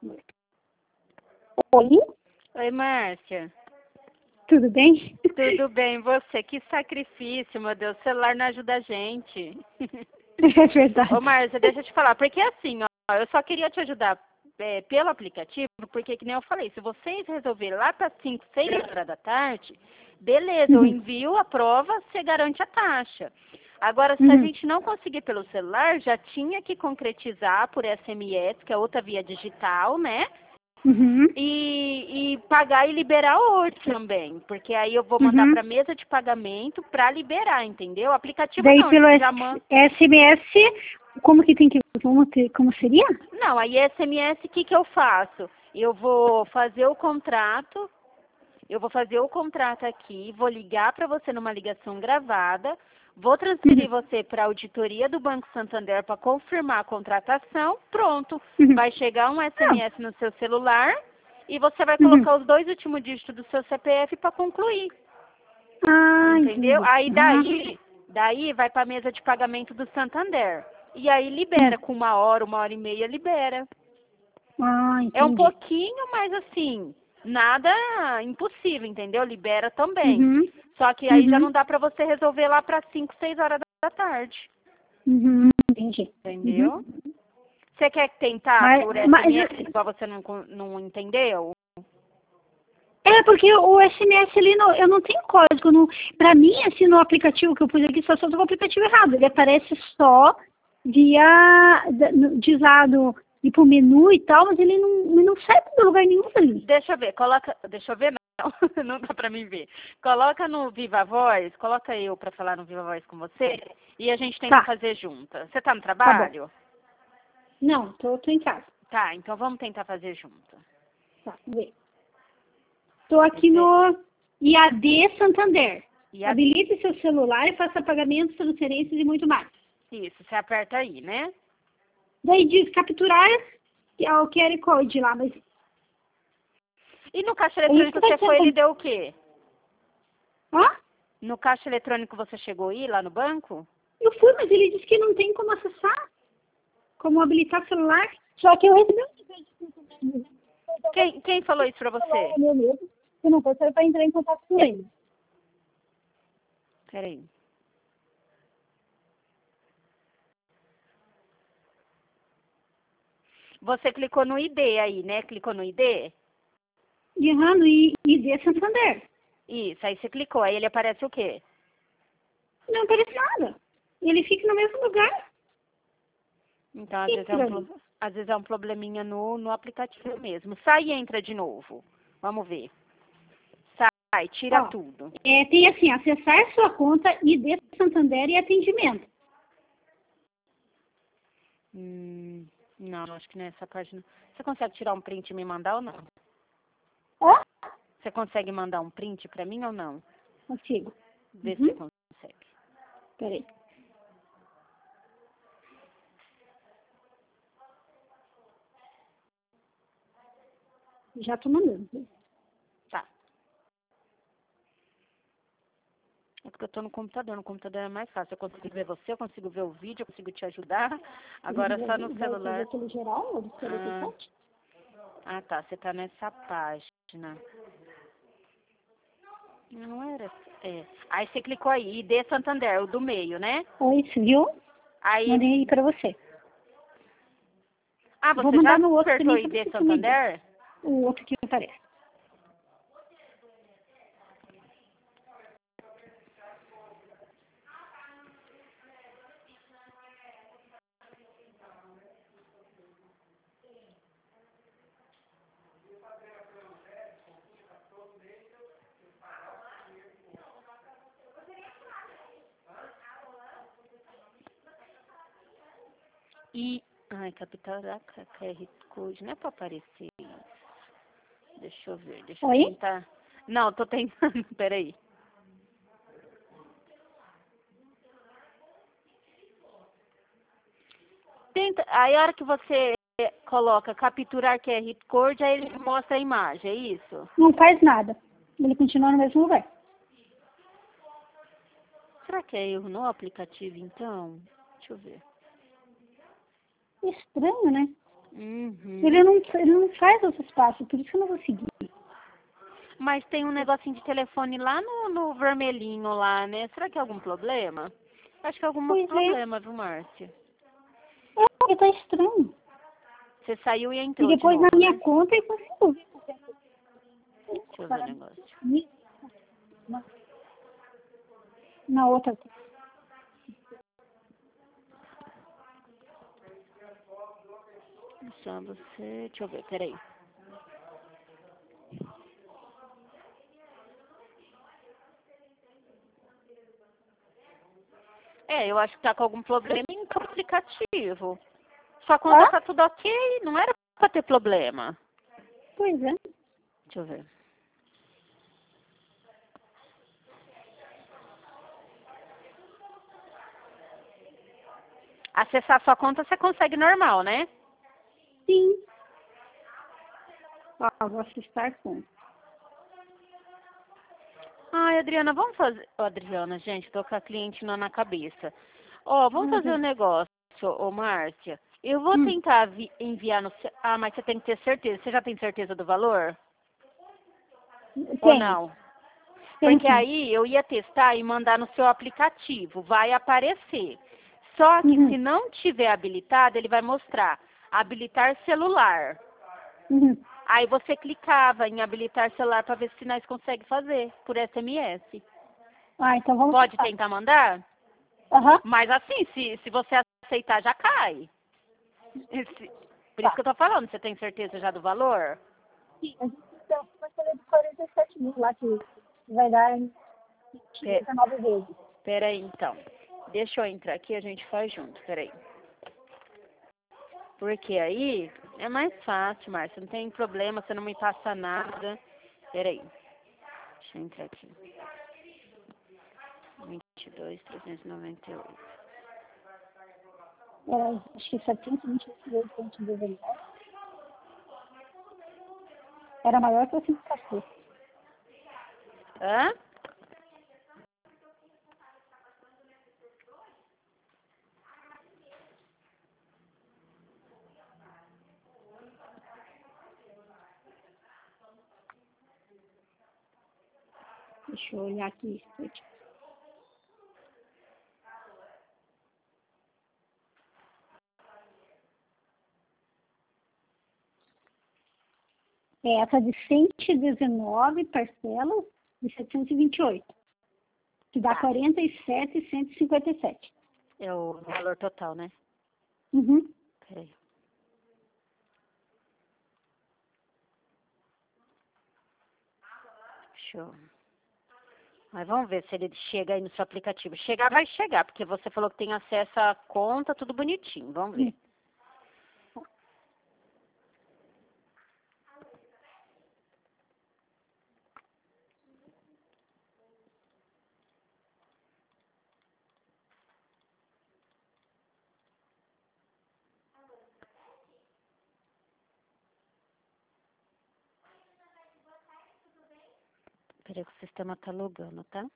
Oi? Oi, Márcia. Tudo bem? Tudo bem, você? Que sacrifício, meu Deus. O celular não ajuda a gente. É verdade. Ô, Márcia, deixa eu te falar. Porque assim, ó, eu só queria te ajudar pelo aplicativo, porque, que nem eu falei, se vocês resolverem lá para 5, 6 horas da tarde, beleza, eu envio a prova, você garante a taxa. Agora, se a gente não conseguir pelo celular, já tinha que concretizar por SMS, que é outra via digital, né? E pagar e liberar hoje também, porque aí eu vou mandar para a mesa de pagamento para liberar, entendeu? O aplicativo Daí não, pelo já manda. SMS, como que tem que... Como seria? Não, aí SMS, o que eu faço? Eu vou fazer o contrato, aqui, vou ligar para você numa ligação gravada, vou transferir você para a auditoria do Banco Santander para confirmar a contratação, pronto. Vai chegar um SMS no seu celular e você vai colocar os 2 últimos dígitos do seu CPF para concluir. Ah, Entendeu? entendi. Aí daí vai para a mesa de pagamento do Santander. E aí libera, com 1 hora e meia libera. Ah, entendi. É um pouquinho, mas assim, nada impossível, entendeu? Libera também. Só que aí já não dá para você resolver lá para 5, 6 horas da tarde. Entendi. Entendeu? Você quer tentar por SMS, igual você não entendeu? É, porque o SMS ali, eu não tenho código. Não, pra mim, assim, no aplicativo que eu pus aqui, só tô com o aplicativo errado. Ele aparece só via, diz lá, ir pro menu e tal, mas ele não sai pra lugar nenhum ali. Deixa eu ver, deixa eu ver não, não dá pra mim ver. Coloca no Viva Voz, coloca eu pra falar no Viva Voz com você, e a gente tenta fazer junta. Você tá no trabalho? Não, tô em casa. Tá, então vamos tentar fazer junto. Tá, vamos ver. Tô aqui no IAD Santander. Habilite seu celular e faça pagamentos, transferências e muito mais. Isso, você aperta aí, né? Daí diz capturar o QR Code lá, mas... E no caixa eletrônico você foi, ele deu o quê? Hã? No caixa eletrônico você chegou aí, lá no banco? Eu fui, mas ele disse que não tem como acessar, como habilitar o celular. Só que eu recebi um... Quem falou isso pra você? Meu medo. Se não for, você vai entrar em contato com ele. Peraí. Você clicou no ID aí, né? Clicou no ID? No ID Santander. Isso, aí você clicou. Aí ele aparece o quê? Não aparece nada. Ele fica no mesmo lugar. Então, às vezes é um probleminha no aplicativo mesmo. Sai e entra de novo. Vamos ver. Sai, tira tudo. Tem assim, acessar sua conta, ID Santander e atendimento. Não, acho que nessa página... Você consegue tirar um print e me mandar ou não? Você consegue mandar um print pra mim ou não? Consigo. Vê se você consegue. Peraí. Já tô mandando. Tá. É porque eu tô no computador. No computador é mais fácil. Eu consigo ver você, eu consigo ver o vídeo, eu consigo te ajudar. Agora só no celular. Aquele geral, tá. Você tá nessa página. Não era... Aí você clicou aí. ID Santander, o do meio, né? Isso, viu? Aí... Mandei aí pra você. Ah, você já apertou ID Santander? O outro que aparece. Ai, capital da QR Code, não é pra aparecer isso. Deixa eu ver, deixa eu tentar. Não, tô tentando, peraí. Aí a hora que você coloca capturar QR Code, aí ele mostra a imagem, é isso? Não faz nada. Ele continua no mesmo lugar. Será que é erro no aplicativo, então? Deixa eu ver. Estranho, né? Uhum. Ele não faz outros passos, por isso que eu não vou seguir. Mas tem um negocinho de telefone lá no vermelhinho lá, né? Será que é algum problema? Acho que é algum Pois é. problema, viu, Márcia? Porque tá estranho. Você saiu e E entrou de depois novo, na minha né? conta eu consigo. Deixa eu ver o negócio. Na outra. Só você... Deixa eu ver, peraí. Eu acho que tá com algum problema em o aplicativo. Sua conta tá tudo ok, não era pra ter problema. Pois é. Deixa eu ver. Acessar sua conta você consegue normal, né? Sim. Vou acessar conta. Ai, Adriana, vamos fazer... Ô, Adriana, gente, tô com a cliente na cabeça. Ó, vamos fazer um negócio, ô, Márcia. Eu vou tentar enviar no... Ah, mas você tem que ter certeza. Você já tem certeza do valor? Ou não? Porque aí eu ia testar e mandar no seu aplicativo. Vai aparecer. Só que se não tiver habilitado, ele vai mostrar habilitar celular. Aí você clicava em habilitar celular para ver se nós conseguimos fazer por SMS. Então vamos Pode tentar mandar? Aham. Mas assim, se você aceitar, já cai. Por isso que eu tô falando, você tem certeza já do valor? Sim, a gente tem uma parcela de 47 mil lá que vai dar em 19 vezes. Peraí, então. Deixa eu entrar aqui e a gente faz junto, peraí. Porque aí é mais fácil, Márcia. Não tem problema, você não me passa nada. Peraí. Deixa eu entrar aqui. 22.398. Era, acho que 728,19. Era maior que o 514. Hã? Deixa eu olhar aqui. Essa de 119 parcelas de 728. Que dá 47,157. É o valor total, né? Uhum. Peraí. Show. Mas vamos ver se ele chega aí no seu aplicativo. Chegar, vai chegar, porque você falou que tem acesso à conta, tudo bonitinho. Vamos ver. Peraí que o sistema tá logando, tá?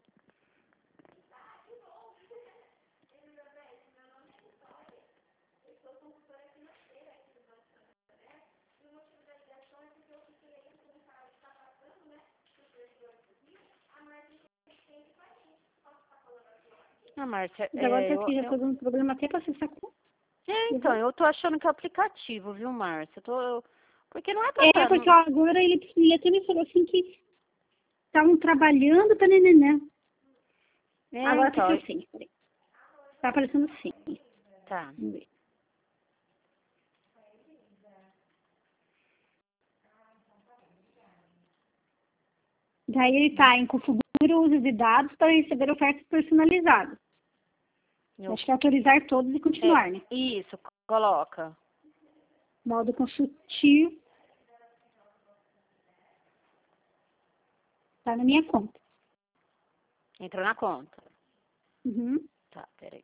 Ah, Márcia, Agora tá aqui, já tô dando problema até pra acessar a conta. então, eu tô achando que é o aplicativo, viu, Márcia? Porque não é pra tá, Porque agora ele até me falou assim que estavam trabalhando para neném. Agora então, tá assim. Tá aparecendo sim. tá. Vamos ver. Daí ele tá em configura o uso de dados para receber ofertas personalizadas. Acho que é autorizar todos e continuar, né? Isso, coloca. Modo consultivo. Tá na minha conta. Entrou na conta. Uhum. Tá, peraí.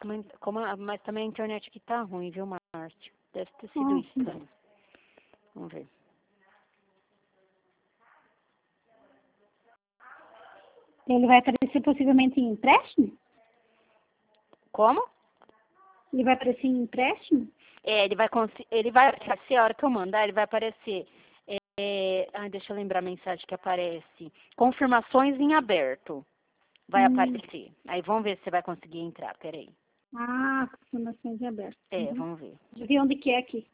mas também a internet aqui tá ruim, viu, Márcio? Deve ter sido isso também. Vamos ver. Ele vai aparecer possivelmente em empréstimo? Como? Ele vai aparecer em empréstimo? Ele vai aparecer, a hora que eu mandar, ele vai aparecer. Deixa eu lembrar a mensagem que aparece. Confirmações em aberto. Vai aparecer. Aí vamos ver se você vai conseguir entrar. Peraí. Confirmações abertas. Vamos ver. Deixa eu ver onde que é aqui.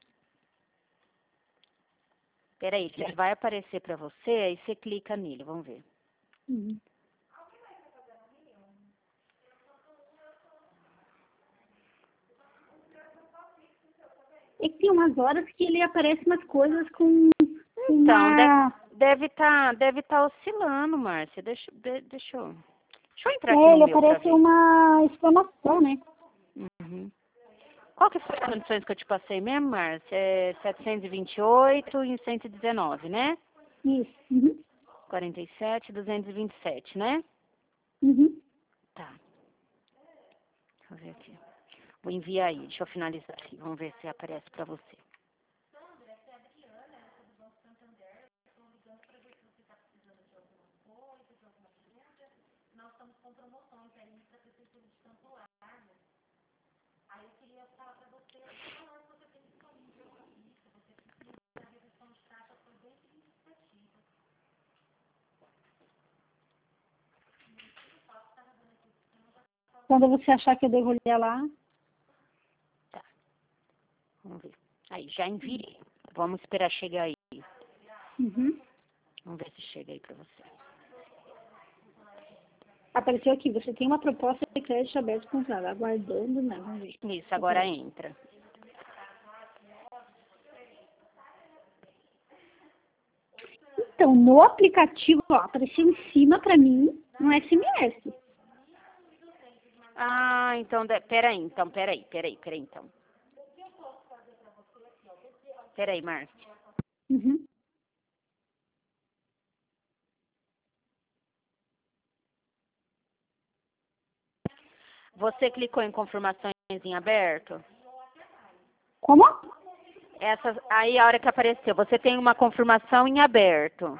Peraí, ele vai aparecer pra você, aí você clica nele. Vamos ver. É que tem umas horas que ele aparece umas coisas com Então, uma... deve tá oscilando, Márcia. Deixa eu entrar aqui no ele meu pra aparece ver. uma exclamação, né? Uhum. Qual que foi as condições que eu te passei mesmo, Márcia? 728 e 119, né? Isso. 47, 227, né? Tá. Deixa eu ver aqui. Vou enviar aí, deixa eu finalizar aqui. Vamos ver se aparece pra você. Quando você achar que eu devo olhar lá... Tá. Vamos ver. Aí, já enviei. Vamos esperar chegar aí. Vamos ver se chega aí pra você. Apareceu aqui, você tem uma proposta de crédito aberto comprado, aguardando, né? Vamos ver. Isso, agora entra. Então, no aplicativo, ó, apareceu em cima pra mim um SMS. Então, peraí, então. Peraí, Márcia. Você clicou em confirmações em aberto? Como? Aí a hora que apareceu, você tem uma confirmação em aberto.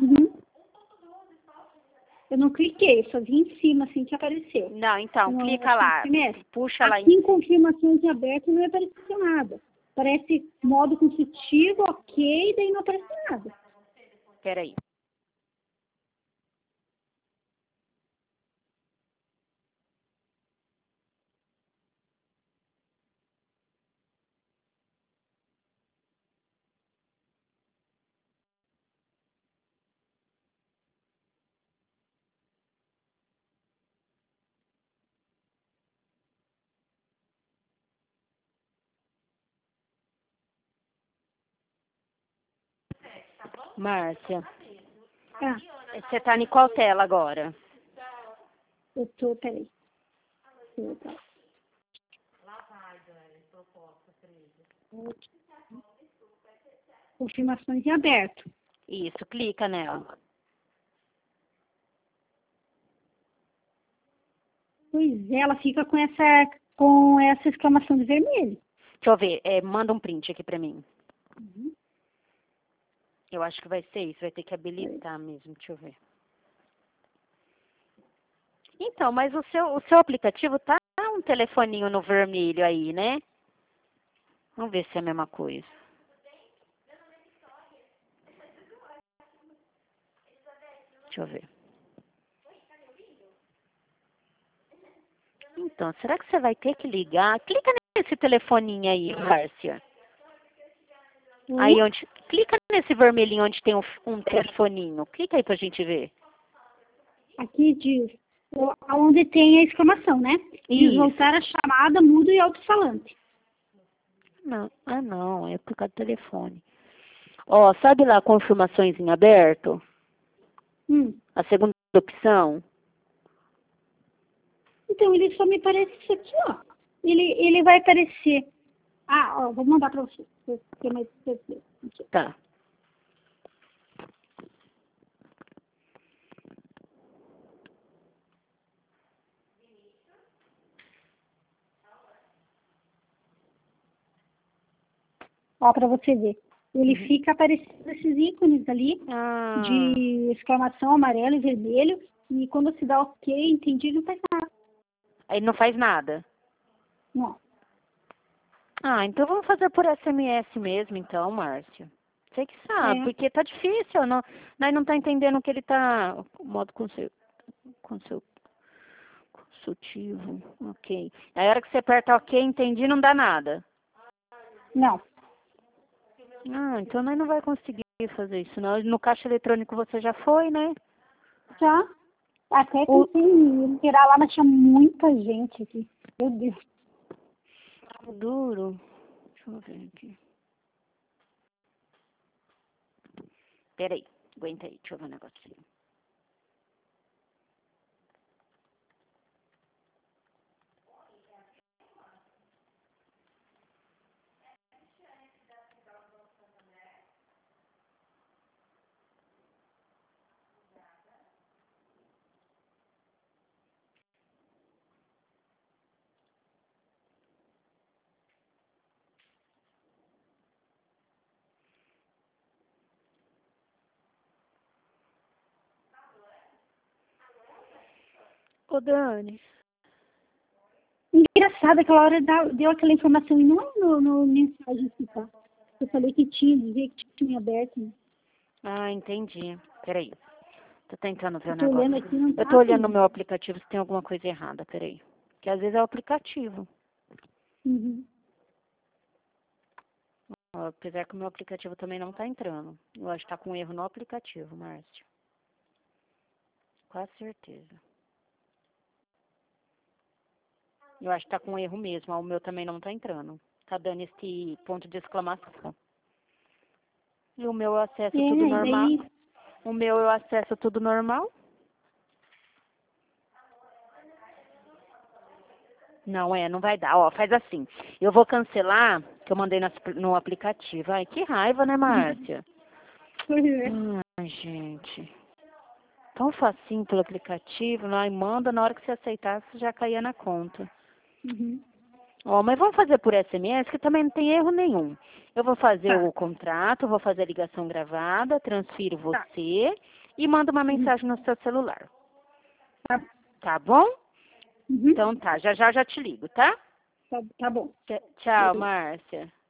Eu não cliquei, só vi em cima assim que apareceu. Não, então, clica lá. Puxa lá aqui em confirmações em aberto não apareceu nada. Aparece modo consultivo, ok, daí não aparece nada. Peraí. Márcia, você tá em qual tela agora? Eu tô, peraí. Confirmações em aberto. Isso, clica nela. Pois é, ela fica com essa exclamação de vermelho. Deixa eu ver, manda um print aqui pra mim. Eu acho que vai ser isso, vai ter que habilitar mesmo, deixa eu ver. Então, mas o seu aplicativo tá um telefoninho no vermelho aí, né? Vamos ver se é a mesma coisa. Deixa eu ver. Então, será que você vai ter que ligar? Clica nesse telefoninho aí, Márcia. Aí clica nesse vermelhinho onde tem um telefoninho. Clica aí pra gente ver. Aqui diz, onde tem a exclamação, né? Diz voltar a chamada, mudo e alto-falante. Não, não, é por causa do telefone. Ó, sabe lá, confirmações em aberto? A segunda opção. Então, ele só me parece isso aqui, ó. Ele vai aparecer. Vou mandar pra você. Tá. Ó, para você ver. Ele fica aparecendo esses ícones ali Ah, de exclamação amarelo e vermelho. E quando se dá ok, entendi, não faz nada. aí não faz nada. Não. Ah, então vamos fazer por SMS mesmo, então, Márcia. Você que sabe, É. porque tá difícil, nós não tá entendendo o que ele tá. Modo consultivo, ok. Aí a hora que você aperta ok, entendi, não dá nada. Não. Ah, então nós não vai conseguir fazer isso, não. No caixa eletrônico você já foi, né? Já. Até O tentei me tirar lá, mas tinha muita gente aqui. Meu Deus. duro. Deixa eu ver aqui. Peraí, aguenta aí, deixa eu ver um negocinho. Ô, Dani. Engraçado, aquela hora deu aquela informação e não é no mensagem que tá. Eu falei que tinha, dizia que tinha aberto. Né? Ah, entendi. Peraí. Tô tentando ver o Eu tô olhando negócio. aqui, não Eu tá tô olhando no assim. meu aplicativo se tem alguma coisa errada, peraí. Que às vezes é o aplicativo. Uhum. Ó, apesar que o meu aplicativo também não tá entrando. Eu acho que tá com erro no aplicativo, Márcio. Quase certeza. Eu acho que tá com erro mesmo. Ó, o meu também não tá entrando. Tá dando esse ponto de exclamação. E o meu eu acesso tudo E normal. daí, O meu eu acesso tudo normal. Não, não vai dar. Ó, faz assim. Eu vou cancelar, que eu mandei no aplicativo. Ai, que raiva, né, Márcia? Ai, gente. Tão facinho pelo aplicativo. Ai, manda, na hora que você aceitar, você já caía na conta. uhum. Ó, mas vamos fazer por SMS, que também não tem erro nenhum. Eu vou fazer Tá, o contrato, vou fazer a ligação gravada, transfiro tá. você e mando uma Uhum. mensagem no seu celular. Tá, Tá bom? uhum. Então tá, já te ligo, tá? Tá bom. Tchau, Márcia.